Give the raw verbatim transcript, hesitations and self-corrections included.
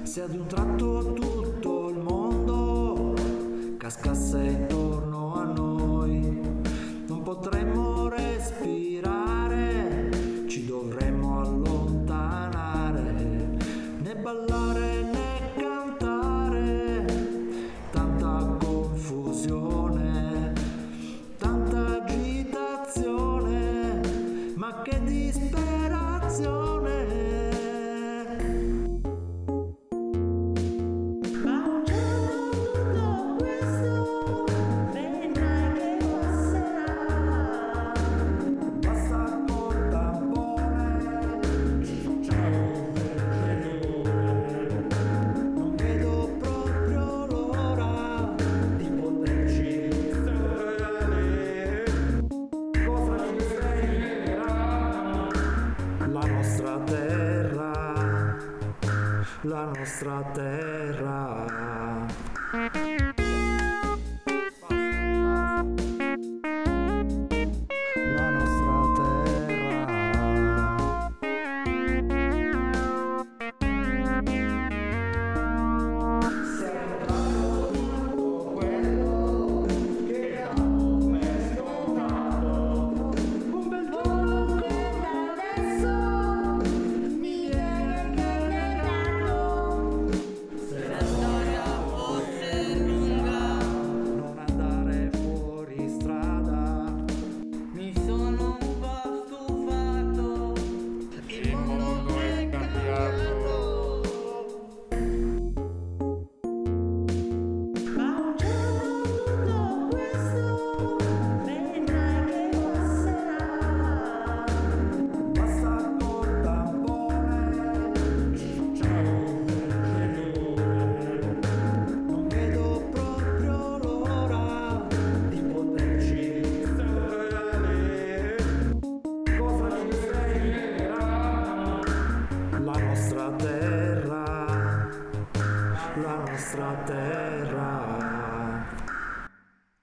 se ad un tratto tutto il mondo cascasse intorno a noi, non potremmo respirare, ci dovremmo allontanare, né ballare né cantare, tanta confusione, tanta agitazione, ma che disperazione. La nostra terra, la nostra terra.